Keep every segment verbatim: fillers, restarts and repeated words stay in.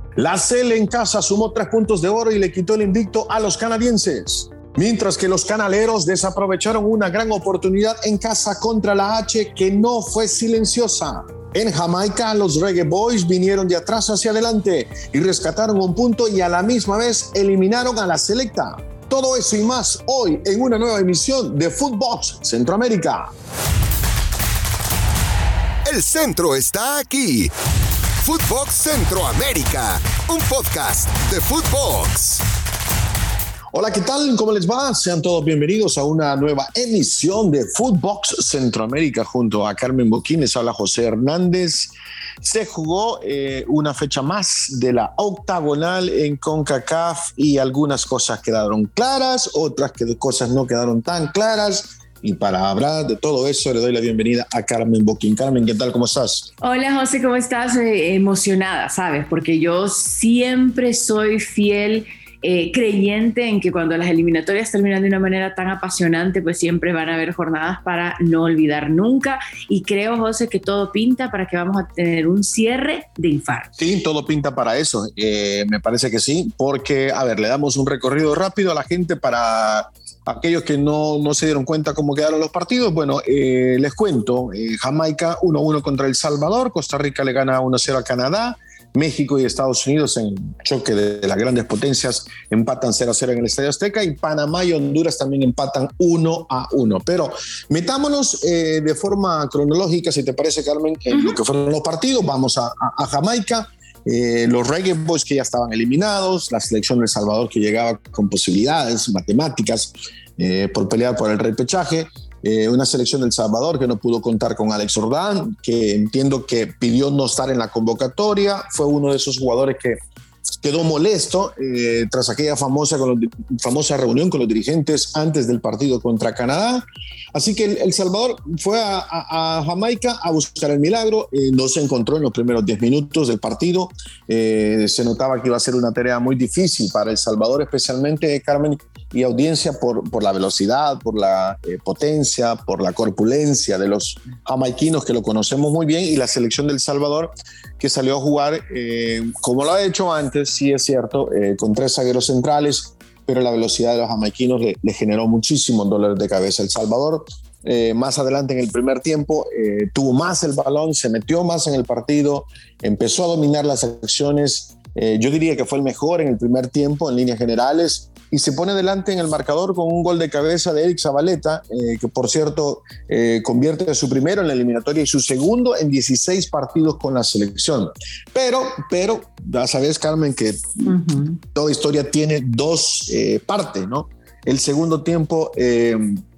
La Sele en casa sumó tres puntos de oro y le quitó el invicto a los canadienses. Mientras que los canaleros desaprovecharon una gran oportunidad en casa contra la H que no fue silenciosa. En Jamaica, los Reggae Boys vinieron de atrás hacia adelante y rescataron un punto y a la misma vez eliminaron a la Selecta. Todo eso y más hoy en una nueva emisión de Footbox Centroamérica. El centro está aquí. Footbox Centroamérica, un podcast de Footbox. Hola, ¿qué tal? ¿Cómo les va? Sean todos bienvenidos a una nueva emisión de Footbox Centroamérica junto a Carmen Boquín. Les habla José Hernández. Se jugó eh, una fecha más de la octagonal en CONCACAF y algunas cosas quedaron claras, otras que cosas no quedaron tan claras. Y para hablar de todo eso, le doy la bienvenida a Carmen Boquín. Carmen, ¿qué tal? ¿Cómo estás? Hola, José, ¿cómo estás? Eh, emocionada, ¿sabes? Porque yo siempre soy fiel eh, creyente en que cuando las eliminatorias terminan de una manera tan apasionante, pues siempre van a haber jornadas para no olvidar nunca. Y creo, José, que todo pinta para que vamos a tener un cierre de infarto. Sí, todo pinta para eso. Eh, me parece que sí, porque, a ver, le damos un recorrido rápido a la gente para aquellos que no, no se dieron cuenta cómo quedaron los partidos. Bueno, eh, les cuento, eh, Jamaica uno a uno contra El Salvador, Costa Rica le gana uno a cero a Canadá, México y Estados Unidos en choque de las grandes potencias empatan cero a cero en el Estadio Azteca y Panamá y Honduras también empatan uno a uno. Pero metámonos eh, de forma cronológica, si te parece, Carmen, en uh-huh. lo que fueron los partidos. Vamos a, a, a Jamaica. Eh, los Reggae Boys que ya estaban eliminados, la selección de El Salvador que llegaba con posibilidades matemáticas eh, por pelear por el repechaje, eh, una selección de El Salvador que no pudo contar con Alex Ordán, que entiendo que pidió no estar en la convocatoria, fue uno de esos jugadores que quedó molesto eh, tras aquella famosa, con los, famosa reunión con los dirigentes antes del partido contra Canadá. Así que El, el Salvador fue a, a, a Jamaica a buscar el milagro. Eh, no se encontró en los primeros diez minutos del partido. Eh, se notaba que iba a ser una tarea muy difícil para El Salvador, especialmente, Carmen y audiencia, por, por la velocidad, por la eh, potencia, por la corpulencia de los jamaiquinos que lo conocemos muy bien, y la selección del Salvador que salió a jugar eh, como lo ha hecho antes, sí es cierto, eh, con tres zagueros centrales, pero la velocidad de los jamaiquinos le, le generó muchísimo dolor de cabeza. El Salvador eh, más adelante en el primer tiempo eh, tuvo más el balón, se metió más en el partido, empezó a dominar las acciones. Eh, yo diría que fue el mejor en el primer tiempo en líneas generales y se pone delante en el marcador con un gol de cabeza de Eric Zabaleta, eh, que por cierto eh, convierte su primero en la eliminatoria y su segundo en dieciséis partidos con la selección. Pero, pero ya sabes, Carmen, que uh-huh. toda historia tiene dos eh, partes, ¿no? El segundo tiempo, eh,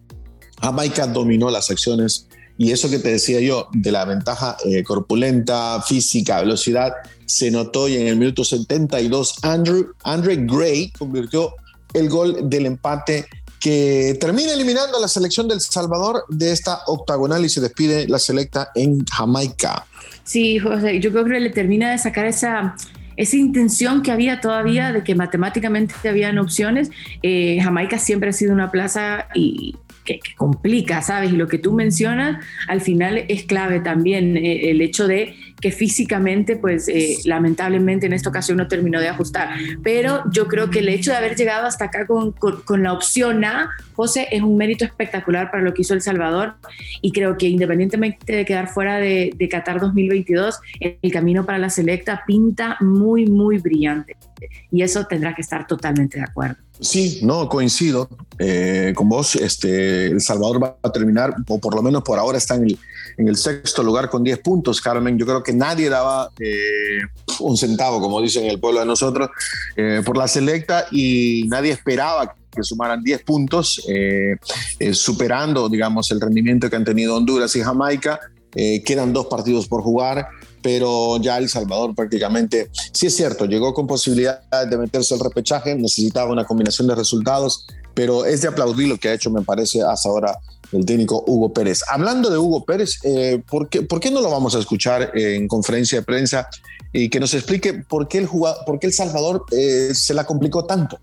Jamaica dominó las acciones. Y eso que te decía yo, de la ventaja eh, corpulenta, física, velocidad, se notó, y en el minuto setenta y dos Andrew, Andre Gray convirtió el gol del empate que termina eliminando a la selección del Salvador de esta octagonal y se despide la selecta en Jamaica. Sí, José, yo creo que le termina de sacar esa... esa intención que había todavía de que matemáticamente habían opciones. Eh, Jamaica siempre ha sido una plaza y que, que complica, ¿sabes? Y lo que tú mencionas al final es clave también, eh, el hecho de que físicamente, pues eh, lamentablemente en esta ocasión no terminó de ajustar. Pero yo creo que el hecho de haber llegado hasta acá con, con, con la opción A, José, es un mérito espectacular para lo que hizo El Salvador, y creo que independientemente de quedar fuera de, de Qatar dos mil veintidós, el camino para la selecta pinta muy, muy brillante. Y eso tendrá que estar totalmente de acuerdo. Sí, no, coincido eh, con vos. Este, El Salvador va a terminar, o por lo menos por ahora está en el, en el sexto lugar con diez puntos, Carmen. Yo creo que nadie daba eh, un centavo, como dicen en el pueblo de nosotros, eh, por la selecta, y nadie esperaba que sumaran diez puntos, eh, eh, superando, digamos, el rendimiento que han tenido Honduras y Jamaica. Eh, quedan dos partidos por jugar, pero ya El Salvador prácticamente, sí es cierto, llegó con posibilidad de meterse al repechaje, necesitaba una combinación de resultados, pero es de aplaudir lo que ha hecho, me parece, hasta ahora el técnico Hugo Pérez. Hablando de Hugo Pérez, eh, ¿por qué, ¿por qué no lo vamos a escuchar eh, en conferencia de prensa y que nos explique por qué el, jugador, por qué El Salvador eh, se la complicó tanto?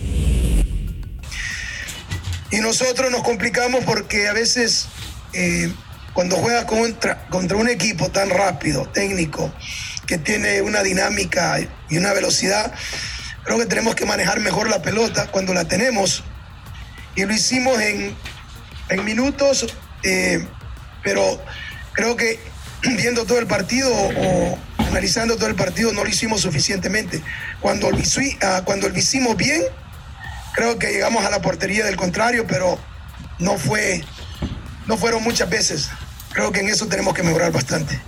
Y nosotros nos complicamos porque a veces... Eh, Cuando juegas contra, contra un equipo tan rápido, técnico, que tiene una dinámica y una velocidad. Creo que tenemos que manejar mejor la pelota cuando la tenemos. Y lo hicimos en, en minutos, eh, pero creo que viendo todo el partido o analizando todo el partido no lo hicimos suficientemente. Cuando lo, uh, cuando lo hicimos bien, creo que llegamos a la portería del contrario, pero no, fue, no fueron muchas veces. Creo que en eso tenemos que mejorar bastante.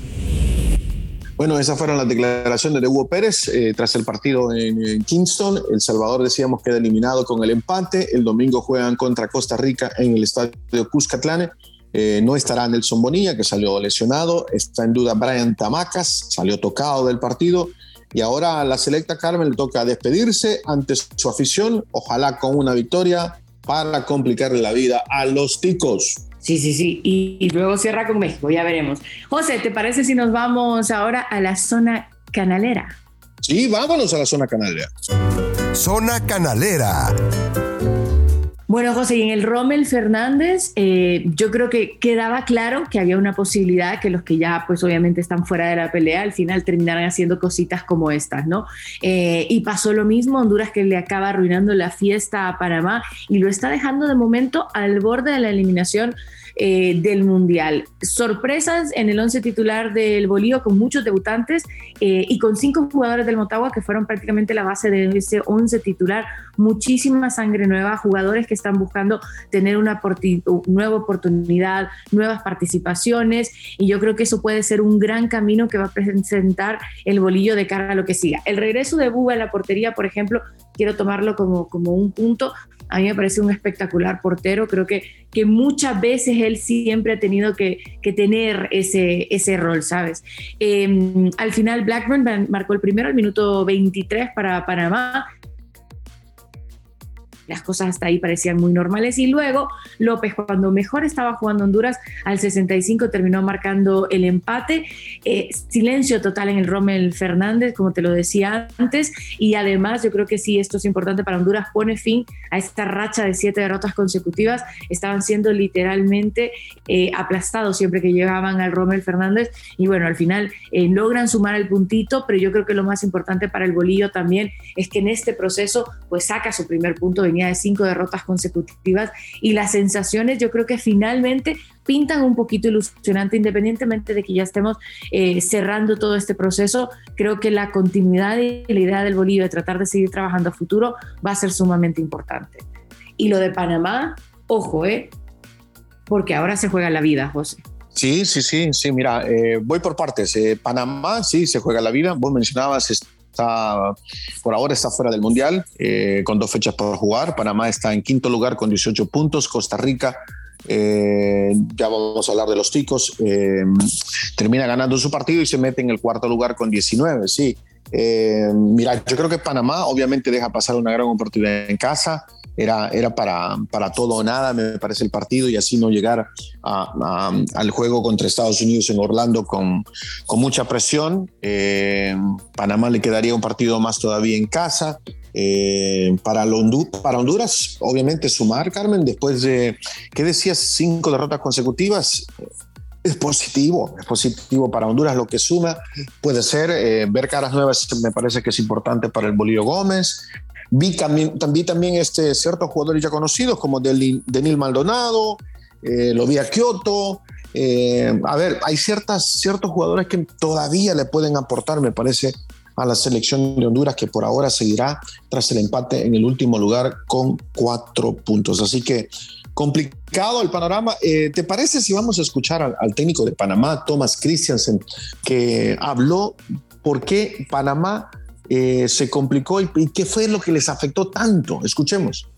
Bueno, esas fueron las declaraciones de Hugo Pérez eh, tras el partido en, en Kingston. El Salvador, decíamos, queda eliminado con el empate. El domingo juegan contra Costa Rica en el estadio Cuscatlán. Eh, no estará Nelson Bonilla, que salió lesionado. Está en duda Brian Tamacas, salió tocado del partido. Y ahora a la selecta Carmen le toca despedirse ante su afición, ojalá con una victoria para complicarle la vida a los ticos. Sí, sí, sí. Y, y luego cierra con México, ya veremos. José, ¿te parece si nos vamos ahora a la zona canalera? Sí, vámonos a la zona canalera. Zona canalera. Bueno, José, y en el Rommel Fernández, eh, yo creo que quedaba claro que había una posibilidad que los que ya, pues obviamente están fuera de la pelea, al final terminaran haciendo cositas como estas, ¿no? Eh, y pasó lo mismo, Honduras, que le acaba arruinando la fiesta a Panamá y lo está dejando de momento al borde de la eliminación eh, del Mundial. Sorpresas en el once titular del Bolívar, con muchos debutantes eh, y con cinco jugadores del Motagua que fueron prácticamente la base de ese once titular. Muchísima sangre nueva, jugadores que están buscando tener una porti- nueva oportunidad, nuevas participaciones, y yo creo que eso puede ser un gran camino que va a presentar el Bolillo de cara a lo que siga. El regreso de Buba en la portería, por ejemplo, quiero tomarlo como, como un punto. A mí me parece un espectacular portero. Creo que, que muchas veces él siempre ha tenido que, que tener ese, ese rol, ¿sabes? Eh, al final Blackburn marcó el primero al minuto veintitrés para Panamá. Las cosas hasta ahí parecían muy normales, y luego López, cuando mejor estaba jugando Honduras, al sesenta y cinco terminó marcando el empate. Eh, silencio total en el Rommel Fernández, como te lo decía antes, y además yo creo que sí, esto es importante para Honduras, pone fin a esta racha de siete derrotas consecutivas. Estaban siendo literalmente eh, aplastados siempre que llegaban al Rommel Fernández, y bueno, al final eh, logran sumar el puntito, pero yo creo que lo más importante para el Bolillo también es que en este proceso pues saca su primer punto, de cinco derrotas consecutivas, y las sensaciones yo creo que finalmente pintan un poquito ilusionante, independientemente de que ya estemos eh, cerrando todo este proceso. Creo que la continuidad y la idea del Bolillo de tratar de seguir trabajando a futuro va a ser sumamente importante. Y lo de Panamá, ojo, eh, porque ahora se juega la vida, José. Sí, sí, sí, sí, mira, eh, voy por partes. Eh, Panamá, sí, se juega la vida. Vos mencionabas, está, por ahora está fuera del Mundial, eh, con dos fechas por jugar. Panamá está en quinto lugar con dieciocho puntos. Costa Rica, eh, ya vamos a hablar de los ticos, eh, termina ganando su partido y se mete en el cuarto lugar con diecinueve, sí. Eh, mira, yo creo que Panamá obviamente deja pasar una gran oportunidad en casa. Era, era para, para todo o nada, me parece, el partido, y así no llegar a, a, al juego contra Estados Unidos en Orlando con, con mucha presión. Eh, Panamá le quedaría un partido más todavía en casa. Eh, para, Hondu- para Honduras, obviamente sumar, Carmen, después de, ¿qué decías? Cinco derrotas consecutivas. Es positivo, es positivo para Honduras lo que suma. Puede ser, eh, ver caras nuevas me parece que es importante para el Bolillo Gómez. Vi también, también, también este, ciertos jugadores ya conocidos como Del, Denil Maldonado, eh, lo vi a Kioto. Eh, a ver, hay ciertas, ciertos jugadores que todavía le pueden aportar, me parece, a la selección de Honduras, que por ahora seguirá tras el empate en el último lugar con cuatro puntos. Así que complicado el panorama. Eh, ¿Te parece si vamos a escuchar al, al técnico de Panamá, Thomas Christiansen, que habló por qué Panamá Eh, se complicó y, y qué fue lo que les afectó tanto? Escuchemos.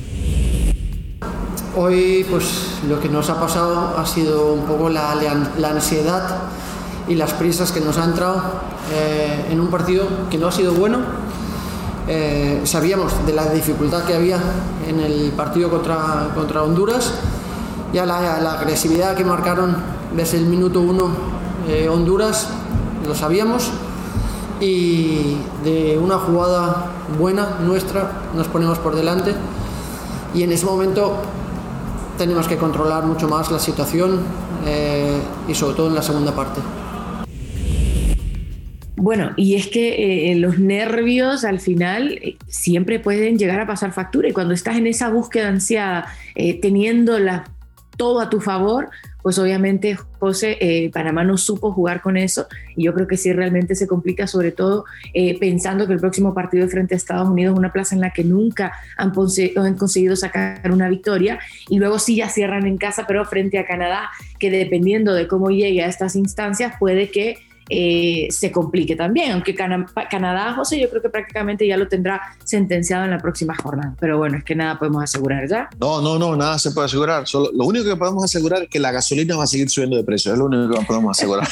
Hoy pues lo que nos ha pasado ha sido un poco la, la ansiedad y las prisas que nos ha entrado eh, en un partido que no ha sido bueno. Eh, sabíamos de la dificultad que había en el partido contra, contra Honduras, ya la, la agresividad que marcaron desde el minuto uno eh, Honduras, lo sabíamos. Y de una jugada buena nuestra nos ponemos por delante, y en ese momento tenemos que controlar mucho más la situación, eh, y sobre todo en la segunda parte. Bueno, y es que eh, los nervios al final eh, siempre pueden llegar a pasar factura, y cuando estás en esa búsqueda ansiada, eh, teniendo la, todo a tu favor, pues obviamente, José, eh, Panamá no supo jugar con eso, y yo creo que sí realmente se complica, sobre todo eh, pensando que el próximo partido frente a Estados Unidos es una plaza en la que nunca han, ponce- han conseguido sacar una victoria, y luego sí ya cierran en casa, pero frente a Canadá, que dependiendo de cómo llegue a estas instancias puede que Eh, se complique también, aunque Cana- Canadá, José, yo creo que prácticamente ya lo tendrá sentenciado en la próxima jornada, pero bueno, es que nada podemos asegurar ya. No, no, no, nada se puede asegurar. Solo, lo único que podemos asegurar es que la gasolina va a seguir subiendo de precio, es lo único que podemos asegurar.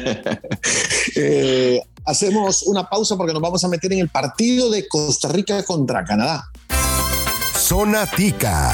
eh, hacemos una pausa porque nos vamos a meter en el partido de Costa Rica contra Canadá. Zona Tica.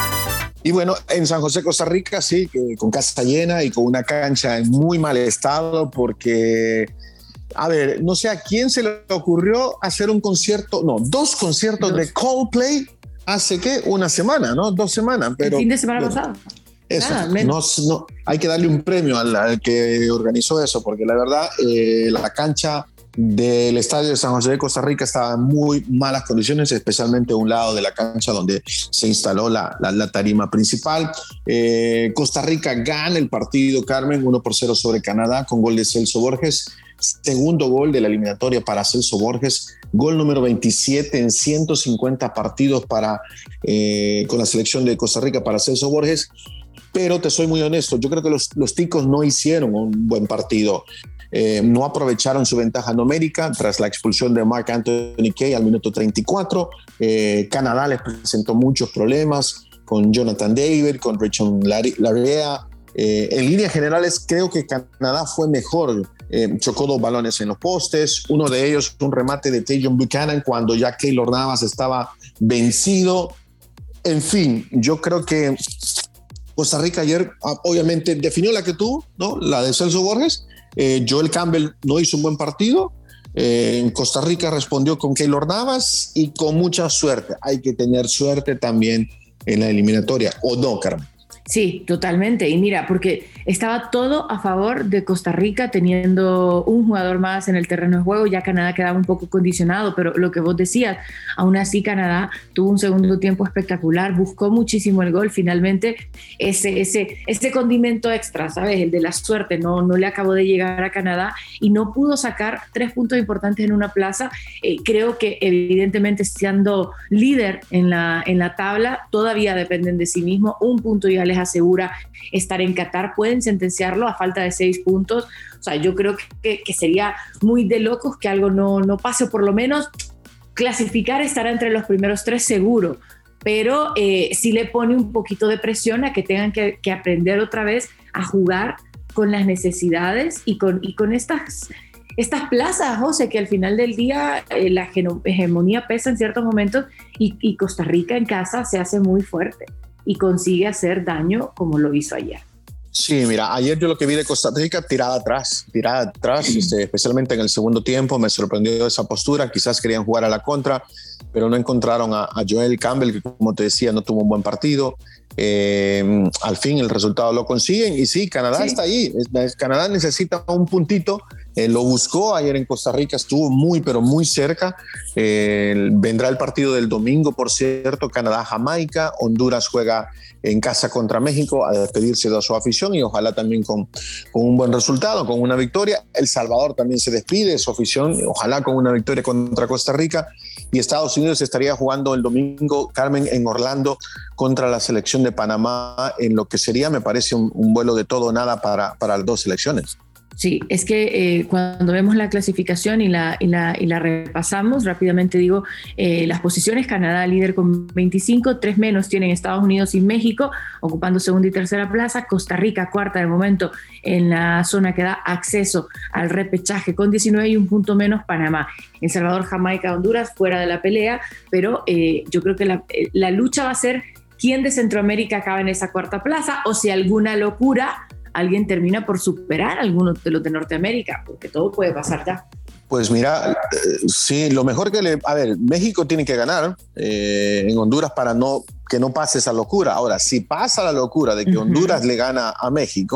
Y bueno, en San José, Costa Rica, sí, que con casa llena y con una cancha en muy mal estado, porque, a ver, no sé a quién se le ocurrió hacer un concierto, no, dos conciertos dos. de Coldplay hace, ¿qué? Una semana, ¿no? Dos semanas. Pero, el fin de semana bueno, pasado. Eso, Nada, no, no, hay que darle un premio al, al que organizó eso, porque la verdad, eh, la cancha del estadio de San José de Costa Rica estaba en muy malas condiciones, especialmente un lado de la cancha donde se instaló la, la, la tarima principal. Eh, Costa Rica gana el partido, Carmen, uno por cero sobre Canadá con gol de Celso Borges. Segundo gol de la eliminatoria para Celso Borges, gol número veintisiete en ciento cincuenta partidos para, eh, con la selección de Costa Rica para Celso Borges. Pero te soy muy honesto, yo creo que los, los ticos no hicieron un buen partido. Eh, no aprovecharon su ventaja numérica tras la expulsión de Mark Anthony Kaye al minuto treinta y cuatro. Eh, Canadá les presentó muchos problemas con Jonathan David, con Richard Larea. Eh, en líneas generales, creo que Canadá fue mejor. Eh, chocó dos balones en los postes, uno de ellos un remate de Tajon Buchanan cuando ya Keylor Navas estaba vencido. En fin, yo creo que Costa Rica ayer obviamente definió la que tuvo, ¿no? La de Celso Borges. Eh, Joel Campbell no hizo un buen partido. Eh, en Costa Rica respondió con Keylor Navas y con mucha suerte. Hay que tener suerte también en la eliminatoria, ¿o no, Carmen? Sí, totalmente. Y mira, porque estaba todo a favor de Costa Rica teniendo un jugador más en el terreno de juego. Ya Canadá quedaba un poco condicionado, pero lo que vos decías, aún así Canadá tuvo un segundo tiempo espectacular, buscó muchísimo el gol. Finalmente ese, ese, ese condimento extra, ¿sabes? El de la suerte no, no le acabó de llegar a Canadá y no pudo sacar tres puntos importantes en una plaza. Eh, creo que evidentemente siendo líder en la, en la tabla, todavía dependen de sí mismo. Un punto ya les asegura estar en Qatar. Pueden sentenciarlo a falta de seis puntos. O sea, yo creo que, que sería muy de locos que algo no, no pase. Por lo menos clasificar estará entre los primeros tres seguro, pero eh, sí le pone un poquito de presión a que tengan que, que aprender otra vez a jugar con las necesidades y con, y con estas, estas plazas, José, que al final del día eh, la hegemonía pesa en ciertos momentos y, y Costa Rica en casa se hace muy fuerte y consigue hacer daño como lo hizo ayer. Sí, mira, ayer yo lo que vi de Costa Rica tirada atrás, tirada atrás, este, especialmente en el segundo tiempo, me sorprendió esa postura. Quizás querían jugar a la contra, pero no encontraron a, a Joel Campbell, que como te decía, no tuvo un buen partido. Eh, al fin el resultado lo consiguen y sí, Canadá sí. está ahí. Canadá necesita un puntito. Eh, lo buscó ayer en Costa Rica, estuvo muy, pero muy cerca. Eh, vendrá el partido del domingo, por cierto, Canadá-Jamaica. Honduras juega en casa contra México a despedirse de su afición y ojalá también con, con un buen resultado, con una victoria. El Salvador también se despide de su afición, ojalá con una victoria contra Costa Rica. Y Estados Unidos estaría jugando el domingo, Carmen, en Orlando contra la selección de Panamá, en lo que sería, me parece, un, un vuelo de todo o nada para, para las dos selecciones. Sí, es que eh, cuando vemos la clasificación y la, y la, y la repasamos, rápidamente digo, eh, las posiciones: Canadá líder con veinticinco, tres menos tienen Estados Unidos y México, ocupando segunda y tercera plaza. Costa Rica cuarta de momento en la zona que da acceso al repechaje con diecinueve y un punto menos Panamá. El Salvador, Jamaica, Honduras fuera de la pelea, pero eh, yo creo que la, la lucha va a ser quién de Centroamérica acaba en esa cuarta plaza o si alguna locura alguien termina por superar a alguno de los de Norteamérica, porque todo puede pasar ya. Pues mira, eh, sí, lo mejor que le... A ver, México tiene que ganar eh, en Honduras para no, que no pase esa locura. Ahora, si pasa la locura de que uh-huh. Honduras le gana a México,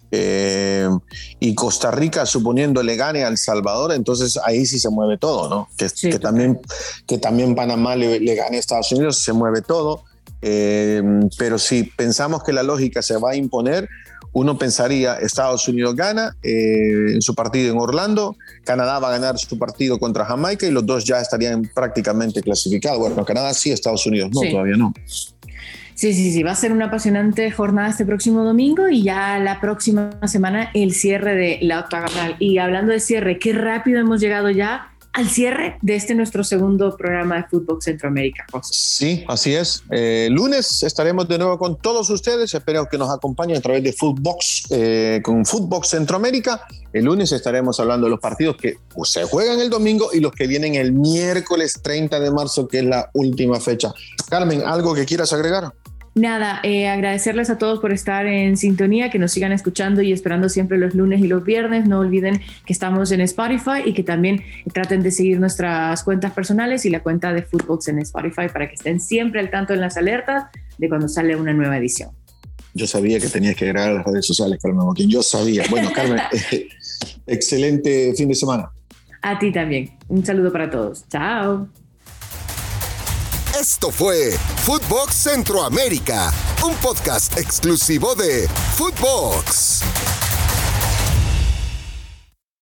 eh, y Costa Rica suponiendo le gane a El Salvador, entonces ahí sí se mueve todo, ¿no? Que, sí, que, también, que también Panamá le, le gane a Estados Unidos, se mueve todo. Eh, pero si pensamos que la lógica se va a imponer, uno pensaría Estados Unidos gana eh, en su partido en Orlando, Canadá va a ganar su partido contra Jamaica y los dos ya estarían prácticamente clasificados. Bueno, Canadá sí, Estados Unidos no, sí. Todavía no. Sí, sí, sí, va a ser una apasionante jornada este próximo domingo y ya la próxima semana el cierre de la octagonal. Y hablando de cierre, qué rápido hemos llegado ya al cierre de este nuestro segundo programa de Fútbol Centroamérica, José. Sí, así es. Eh, lunes estaremos de nuevo con todos ustedes. Espero que nos acompañen a través de Footbox, eh, con Fútbol Centroamérica. El lunes estaremos hablando de los partidos que se juegan el domingo y los que vienen el miércoles treinta de marzo, que es la última fecha. Carmen, ¿algo que quieras agregar? Nada, eh, agradecerles a todos por estar en sintonía, que nos sigan escuchando y esperando siempre los lunes y los viernes. No olviden que estamos en Spotify y que también traten de seguir nuestras cuentas personales y la cuenta de Footbox en Spotify para que estén siempre al tanto en las alertas de cuando sale una nueva edición. Yo sabía que tenías que agregar a las redes sociales, Carmen Joaquín. Yo sabía. Bueno, Carmen, eh, excelente fin de semana. A ti también. Un saludo para todos. Chao. Esto fue Footbox Centroamérica, un podcast exclusivo de Footbox.